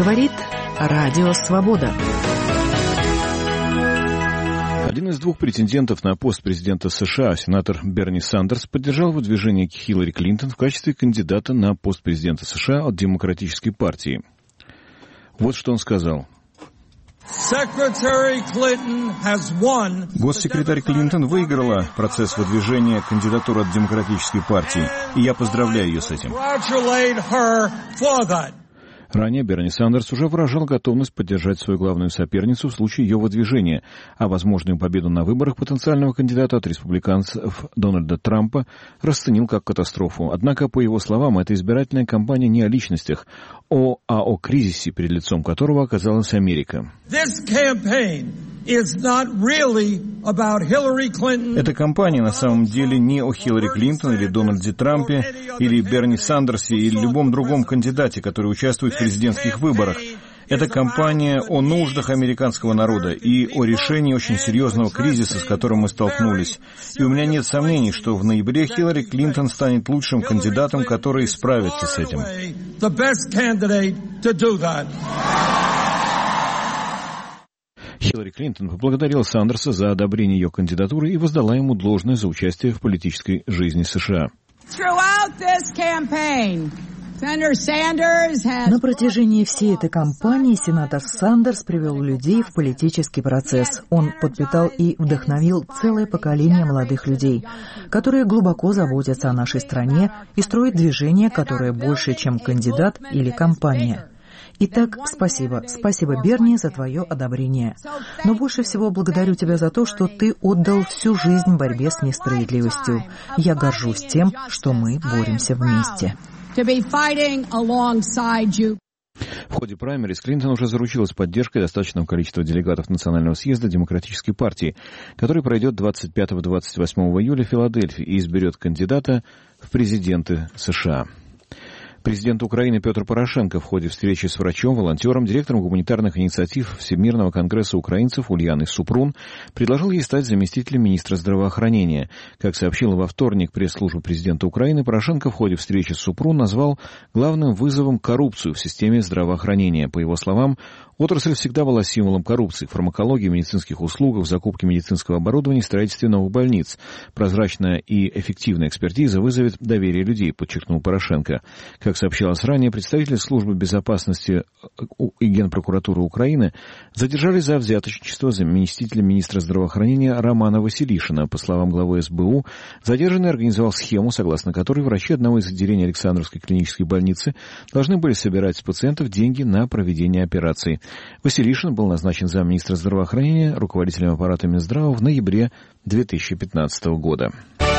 Говорит Радио Свобода. Один из двух претендентов на пост президента США, сенатор Берни Сандерс, поддержал выдвижение Хиллари Клинтон в качестве кандидата на пост президента США от Демократической партии. Вот что он сказал. Госсекретарь Клинтон выиграла процесс выдвижения кандидатуры от Демократической партии, и я поздравляю ее с этим. Ранее Берни Сандерс уже выражал готовность поддержать свою главную соперницу в случае ее выдвижения, а возможную победу на выборах потенциального кандидата от республиканцев Дональда Трампа расценил как катастрофу. Однако, по его словам, эта избирательная кампания не о личностях, а о кризисе, перед лицом которого оказалась Америка. Эта кампания на самом деле не о Хиллари Клинтон или Дональде Трампе или Берни Сандерсе или любом другом кандидате, который участвует в президентских выборах. Это кампания о нуждах американского народа и о решении очень серьезного кризиса, с которым мы столкнулись. И у меня нет сомнений, что в ноябре Хиллари Клинтон станет лучшим кандидатом, который справится с этим. Хиллари Клинтон поблагодарила Сандерса за одобрение ее кандидатуры и воздала ему должное за участие в политической жизни США. На протяжении всей этой кампании сенатор Сандерс привел людей в политический процесс. Он подпитал и вдохновил целое поколение молодых людей, которые глубоко заботятся о нашей стране и строят движение, которое больше, чем кандидат или кампания. Итак, спасибо. Спасибо, Берни, за твое одобрение. Но больше всего благодарю тебя за то, что ты отдал всю жизнь борьбе с несправедливостью. Я горжусь тем, что мы боремся вместе. В ходе праймериз Клинтон уже заручилась поддержкой достаточного количества делегатов Национального съезда Демократической партии, который пройдет 25-28 июля в Филадельфии и изберет кандидата в президенты США. Президент Украины Петр Порошенко в ходе встречи с врачом, волонтером, директором гуманитарных инициатив Всемирного конгресса украинцев Ульяной Супрун предложил ей стать заместителем министра здравоохранения. Как сообщила во вторник пресс-служба президента Украины, Порошенко в ходе встречи с Супрун назвал главным вызовом коррупцию в системе здравоохранения. По его словам, отрасль всегда была символом коррупции в фармакологии, медицинских услугах, в закупке медицинского оборудования, строительстве новых больниц. Прозрачная и эффективная экспертиза вызовет доверие людей, подчеркнул Порошенко. Как сообщалось ранее, представители службы безопасности и Генпрокуратуры Украины задержали за взяточничество заместителя министра здравоохранения Романа Василишина. По словам главы СБУ, задержанный организовал схему, согласно которой врачи одного из отделений Александровской клинической больницы должны были собирать с пациентов деньги на проведение операций. Василишин был назначен замминистра здравоохранения, руководителем аппарата Минздрава в ноябре 2015 года.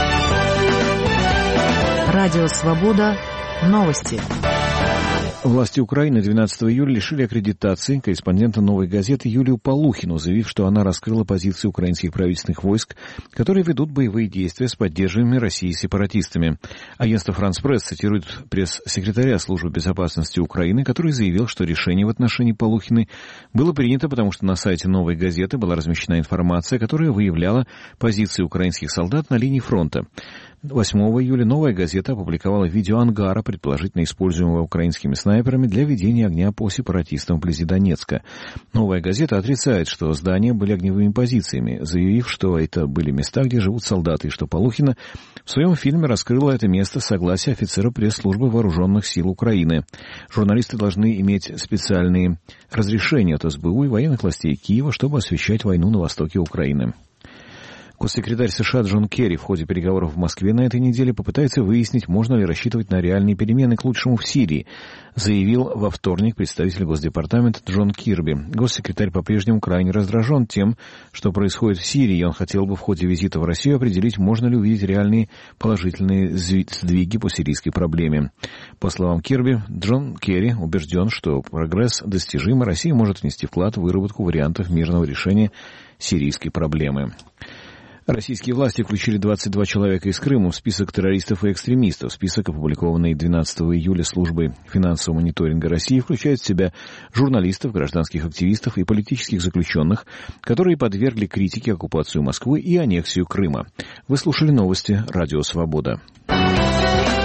Радио «Свобода». Новости. Власти Украины 12 июля лишили аккредитации корреспондента «Новой газеты» Юлию Полухину, заявив, что она раскрыла позиции украинских правительственных войск, которые ведут боевые действия с поддерживаемыми Россией сепаратистами. Агентство «Франс Пресс» цитирует пресс-секретаря Службы безопасности Украины, который заявил, что решение в отношении Полухиной было принято, потому что на сайте «Новой газеты» была размещена информация, которая выявляла позиции украинских солдат на линии фронта. 8 июля «Новая газета» опубликовала видео ангара, предположительно используемого украинскими снайперами для ведения огня по сепаратистам вблизи Донецка. «Новая газета» отрицает, что здания были огневыми позициями, заявив, что это были места, где живут солдаты, и что Полухина в своем фильме раскрыла это место с согласия офицера пресс-службы Вооруженных сил Украины. Журналисты должны иметь специальные разрешения от СБУ и военных властей Киева, чтобы освещать войну на востоке Украины. Госсекретарь США Джон Керри в ходе переговоров в Москве на этой неделе попытается выяснить, можно ли рассчитывать на реальные перемены к лучшему в Сирии, заявил во вторник представитель Госдепартамента Джон Кирби. Госсекретарь по-прежнему крайне раздражен тем, что происходит в Сирии, и он хотел бы в ходе визита в Россию определить, можно ли увидеть реальные положительные сдвиги по сирийской проблеме. По словам Кирби, Джон Керри убежден, что прогресс достижим, и Россия может внести вклад в выработку вариантов мирного решения сирийской проблемы. Российские власти включили 22 человека из Крыма в список террористов и экстремистов. Список, опубликованный 12 июля службой финансового мониторинга России, включает в себя журналистов, гражданских активистов и политических заключенных, которые подвергли критике оккупацию Москвы и аннексию Крыма. Вы слушали новости «Радио Свобода».